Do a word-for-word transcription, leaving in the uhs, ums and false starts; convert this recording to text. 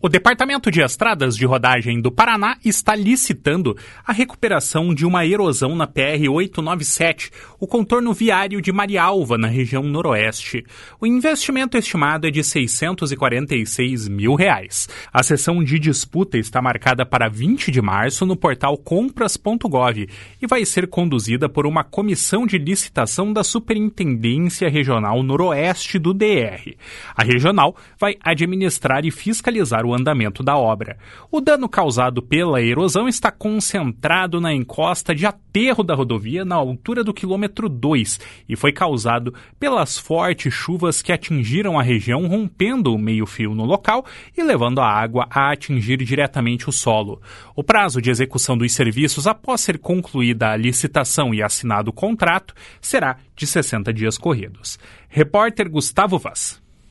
O Departamento de Estradas de Rodagem do Paraná está licitando a recuperação de uma erosão na P R oitocentos e noventa e sete, o contorno viário de Marialva, na região noroeste. O investimento estimado é de seiscentos e quarenta e seis mil reais. A sessão de disputa está marcada para vinte de março no portal compras ponto gov e vai ser conduzida por uma comissão de licitação da Superintendência Regional Noroeste do D R. A regional vai administrar e fiscalizar o andamento da obra. O dano causado pela erosão está concentrado na encosta de aterro da rodovia na altura do quilômetro dois e foi causado pelas fortes chuvas que atingiram a região, rompendo o meio-fio no local e levando a água a atingir diretamente o solo. O prazo de execução dos serviços após ser concluída a licitação e assinado o contrato será de sessenta dias corridos. Repórter Gustavo Vaz.